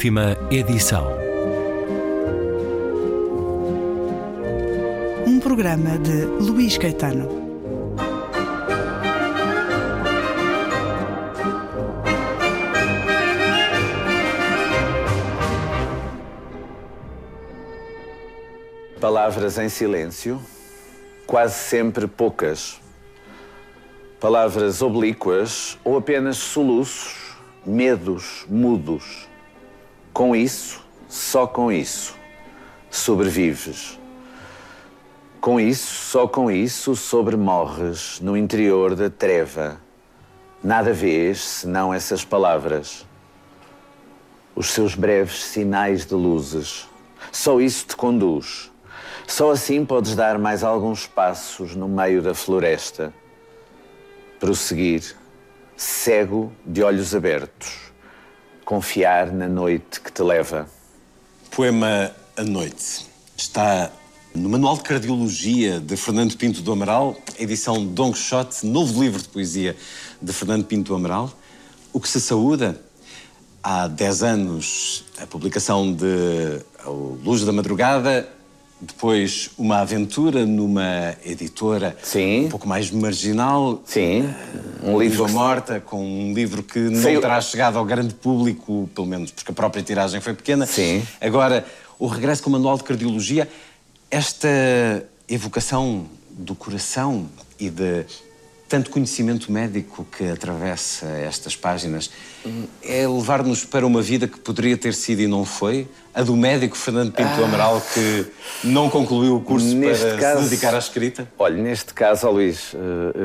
última edição. Um programa de Luís Caetano. Palavras em silêncio, quase sempre poucas. Palavras oblíquas ou apenas soluços, medos mudos. Com isso, só com isso, sobrevives. Com isso, só com isso, sobremorres no interior da treva. Nada vês senão essas palavras. Os seus breves sinais de luzes. Só isso te conduz. Só assim podes dar mais alguns passos no meio da floresta. Prosseguir, cego de olhos abertos. Confiar na noite que te leva. Poema A Noite. Está no Manual de Cardiologia de Fernando Pinto do Amaral, edição Dom Quixote, novo livro de poesia de Fernando Pinto do Amaral. O que se saúda? Há 10 anos, a publicação de Luz da Madrugada, depois uma aventura numa editora um pouco mais marginal. Sim, um livro morta, com um livro que não terá chegado ao grande público, pelo menos porque a própria tiragem foi pequena. Sim. Agora, o regresso com o Manual de Cardiologia, esta evocação do coração e de tanto conhecimento médico que atravessa estas páginas, é levar-nos para uma vida que poderia ter sido e não foi? A do médico Fernando Pinto do Amaral, que não concluiu o curso para se dedicar à escrita? Olha, neste caso, Luís,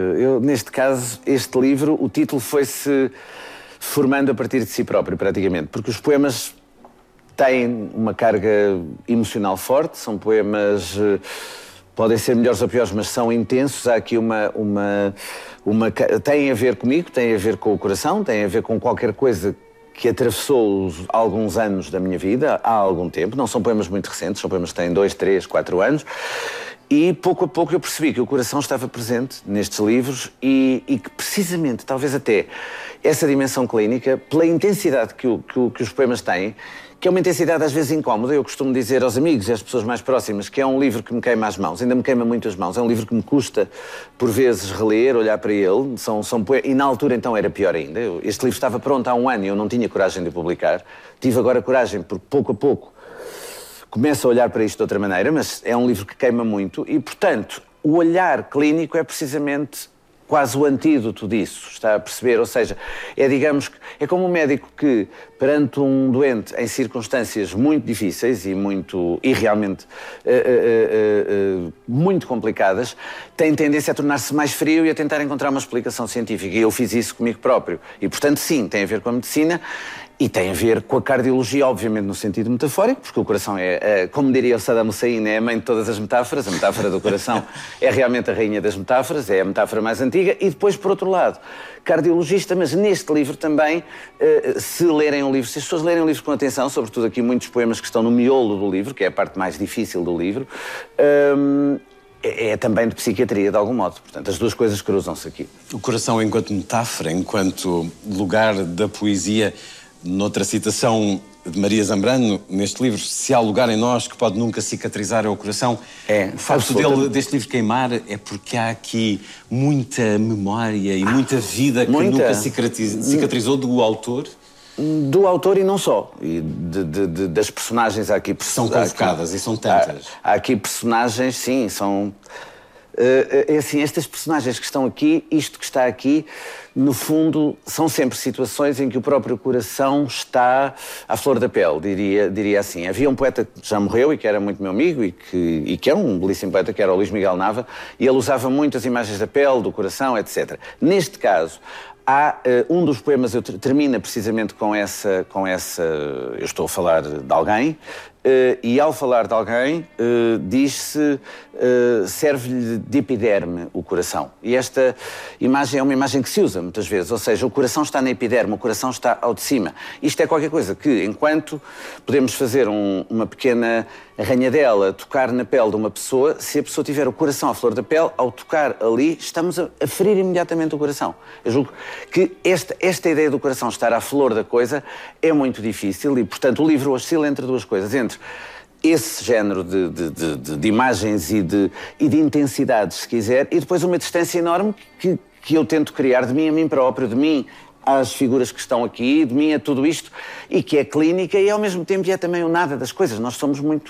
este livro, o título foi-se formando a partir de si próprio, praticamente, porque os poemas têm uma carga emocional forte, são poemas... podem ser melhores ou piores, mas são intensos. Há aqui tem a ver comigo, tem a ver com o coração, tem a ver com qualquer coisa que atravessou alguns anos da minha vida, há algum tempo. Não são poemas muito recentes, são poemas que têm 2, 3, 4 anos. E pouco a pouco eu percebi que o coração estava presente nestes livros e que precisamente, talvez até, essa dimensão clínica, pela intensidade que os poemas têm, que é uma intensidade às vezes incómoda. Eu costumo dizer aos amigos e às pessoas mais próximas que é um livro que me queima as mãos, ainda me queima muito as mãos. É um livro que me custa, por vezes, reler, olhar para ele. E na altura, então, era pior ainda. Este livro estava pronto há um ano e eu não tinha coragem de o publicar. Tive agora coragem, porque pouco a pouco começo a olhar para isto de outra maneira, mas é um livro que queima muito e, portanto, o olhar clínico é precisamente quase o antídoto disso, está a perceber? Ou seja, é como um médico que, perante um doente em circunstâncias muito difíceis e realmente muito complicadas, tem tendência a tornar-se mais frio e a tentar encontrar uma explicação científica. E eu fiz isso comigo próprio. E, portanto, sim, tem a ver com a medicina e tem a ver com a cardiologia, obviamente, no sentido metafórico, porque o coração como diria o Saddam Hussein, é a mãe de todas as metáforas. A metáfora do coração é realmente a rainha das metáforas, é a metáfora mais antiga. E depois, por outro lado, cardiologista, mas neste livro também, se as pessoas lerem o livro com atenção, sobretudo aqui muitos poemas que estão no miolo do livro, que é a parte mais difícil do livro, é também de psiquiatria, de algum modo. Portanto, as duas coisas cruzam-se aqui. O coração enquanto metáfora, enquanto lugar da poesia. Noutra citação de Maria Zambrano, neste livro, se há lugar em nós que pode nunca cicatrizar é o coração. O facto deste livro queimar é porque há aqui muita memória e muita vida que nunca cicatrizou do autor. Do autor e não só. E das personagens há aqui... São convocadas e são tantas. Há aqui personagens, sim, são... estas personagens que estão aqui, isto que está aqui, no fundo, são sempre situações em que o próprio coração está à flor da pele, diria assim. Havia um poeta que já morreu e que era muito meu amigo e que era um belíssimo poeta, que era o Luís Miguel Nava, e ele usava muitas imagens da pele, do coração, etc. Neste caso, há um dos poemas, termina precisamente com essa... Eu estou a falar de alguém, e ao falar de alguém, diz-se, serve-lhe de epiderme o coração. E esta imagem é uma imagem que se usa muitas vezes, ou seja, o coração está na epiderme, o coração está ao de cima. Isto é qualquer coisa que, enquanto podemos fazer uma pequena arranhadela, tocar na pele de uma pessoa, se a pessoa tiver o coração à flor da pele, ao tocar ali, estamos a ferir imediatamente o coração. Eu julgo que esta ideia do coração estar à flor da coisa é muito difícil e, portanto, o livro oscila entre duas coisas, entre esse género de imagens e de intensidades, se quiser, e depois uma distância enorme que eu tento criar de mim a mim próprio, de mim às figuras que estão aqui, de mim a tudo isto, e que é clínica e ao mesmo tempo é também o nada das coisas. Nós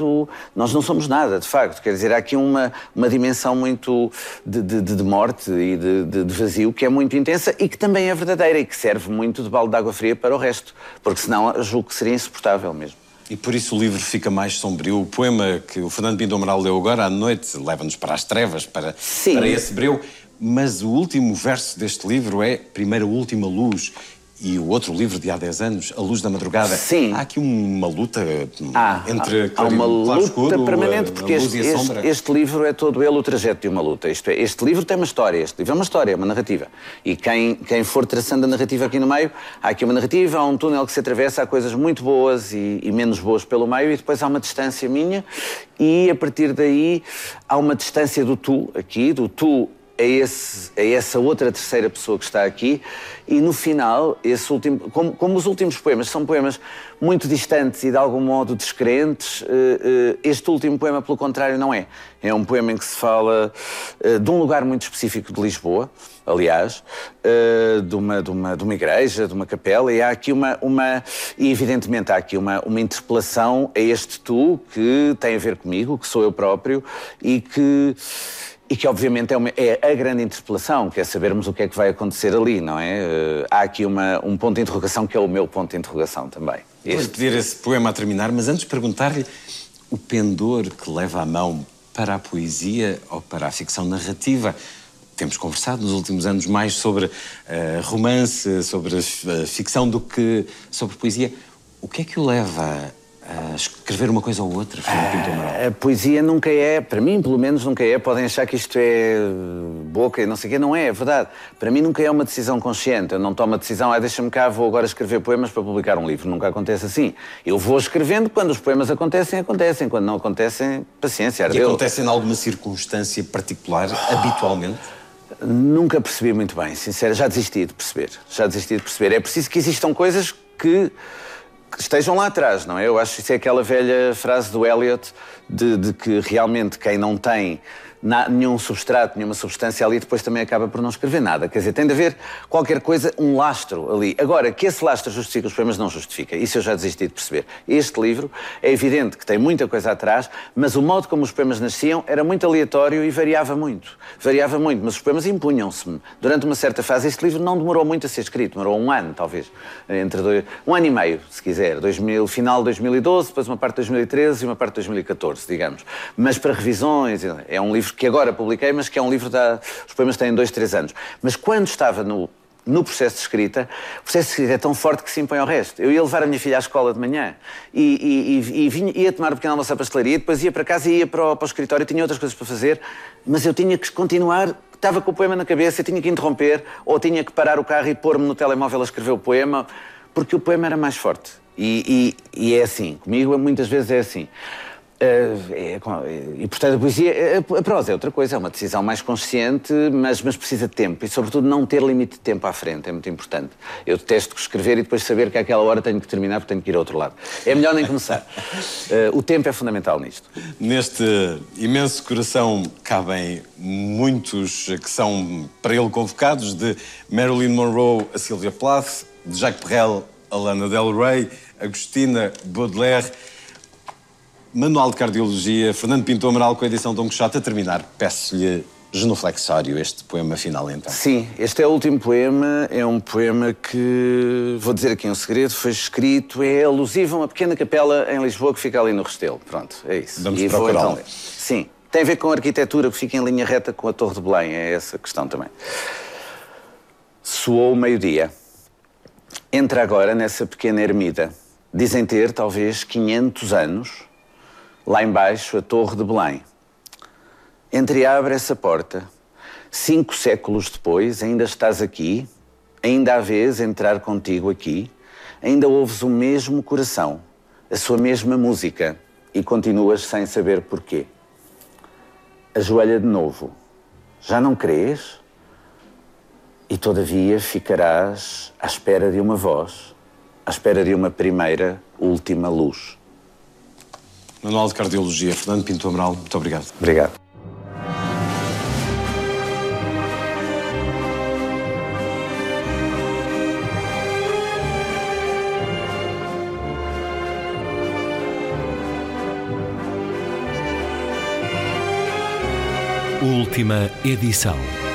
não somos nada, de facto. Quer dizer, há aqui uma dimensão muito de morte e de vazio que é muito intensa e que também é verdadeira e que serve muito de balde de água fria para o resto, porque senão julgo que seria insuportável mesmo. E por isso o livro fica mais sombrio. O poema que o Fernando Pinto do Amaral leu agora à noite leva-nos para as trevas, para esse breu. Mas o último verso deste livro é Primeira Última Luz. E o outro livro de há 10 anos, A Luz da Madrugada. Sim. Há aqui uma luta entre há uma luta escuro, permanente, porque este livro é todo ele o trajeto de uma luta. Isto é, este livro tem uma história, este livro é uma história, é uma narrativa. E quem for traçando a narrativa aqui no meio, há aqui uma narrativa, há um túnel que se atravessa, há coisas muito boas e menos boas pelo meio, e depois há uma distância minha, e a partir daí há uma distância do tu, aqui, do tu a essa outra terceira pessoa que está aqui, e no final, esse último, como os últimos poemas são poemas muito distantes e de algum modo descrentes, este último poema, pelo contrário, não é. É um poema em que se fala de um lugar muito específico de Lisboa, aliás, de uma igreja, de uma capela, e há aqui e evidentemente há aqui uma interpelação a este tu que tem a ver comigo, que sou eu próprio, e que obviamente é a grande interpelação, que é sabermos o que é que vai acontecer ali, não é? Há aqui um ponto de interrogação que é o meu ponto de interrogação também. Vou-lhe pedir esse poema a terminar, mas antes perguntar-lhe o pendor que leva a mão para a poesia ou para a ficção narrativa. Temos conversado nos últimos anos mais sobre romance, sobre ficção do que sobre poesia. O que é que o leva a escrever uma coisa ou outra, Fernando Pinto do Amaral? A poesia nunca é, para mim pelo menos nunca é, podem achar que isto é boca e não sei o quê, não é verdade. Para mim nunca é uma decisão consciente, eu não tomo a decisão, deixa-me cá, vou agora escrever poemas para publicar um livro, nunca acontece assim. Eu vou escrevendo, quando os poemas acontecem, quando não acontecem, paciência, ardeu. E acontecem em alguma circunstância particular, habitualmente? Nunca percebi muito bem, sincero, já desisti de perceber. É preciso que existam coisas que estejam lá atrás, não é? Eu acho que isso é aquela velha frase do Eliot de que realmente quem não tem nenhum substrato, nenhuma substância ali, depois também acaba por não escrever nada. Quer dizer, tem de haver qualquer coisa, um lastro ali. Agora, que esse lastro justifica os poemas, não justifica. Isso eu já desisti de perceber. Este livro é evidente que tem muita coisa atrás, mas o modo como os poemas nasciam era muito aleatório e variava muito. Mas os poemas impunham-se-me. Durante uma certa fase, este livro não demorou muito a ser escrito, demorou um ano, talvez. Um ano e meio, se quiser. Final de 2012, depois uma parte de 2013 e uma parte de 2014, digamos. Mas para revisões, é um livro que agora publiquei, mas que é um livro os poemas têm 2, 3 anos. Mas quando estava no processo de escrita, o processo de escrita é tão forte que se impõe ao resto. Eu ia levar a minha filha à escola de manhã ia tomar um pequeno almoço à pastelaria, depois ia para casa e ia para o escritório, tinha outras coisas para fazer, mas eu tinha que continuar, estava com o poema na cabeça, eu tinha que interromper, ou tinha que parar o carro e pôr-me no telemóvel a escrever o poema, porque o poema era mais forte. E é assim, comigo muitas vezes é assim. E portanto a poesia, a prosa é outra coisa, é uma decisão mais consciente, mas precisa de tempo e sobretudo não ter limite de tempo à frente, é muito importante. Eu detesto escrever e depois saber que àquela hora tenho que terminar porque tenho que ir ao outro lado. É melhor nem começar. O tempo é fundamental nisto. Neste imenso coração cabem muitos que são para ele convocados, de Marilyn Monroe a Sylvia Plath, de Jacques Brel a Lana Del Rey, Agostina, Baudelaire. Manual de Cardiologia, Fernando Pinto do Amaral, com a edição Dom Quixote. A terminar, peço-lhe genuflexório, este poema final, então. Sim, este é o último poema, é um poema que, vou dizer aqui um segredo, foi escrito, é alusivo a uma pequena capela em Lisboa que fica ali no Restelo. Pronto, é isso. Vamos procurá-lo. Então, sim, tem a ver com a arquitetura que fica em linha reta com a Torre de Belém, é essa a questão também. Soou o meio-dia. Entra agora nessa pequena ermida. Dizem ter, talvez, 500 anos. Lá embaixo, a Torre de Belém. Entreabre essa porta. 5 séculos depois, ainda estás aqui, ainda a vês entrar contigo aqui, ainda ouves o mesmo coração, a sua mesma música, e continuas sem saber porquê. Ajoelha de novo. Já não crês? e todavia ficarás à espera de uma voz, à espera de uma primeira, última luz. Manual de Cardiologia, Fernando Pinto do Amaral, muito obrigado. Obrigado. Última edição.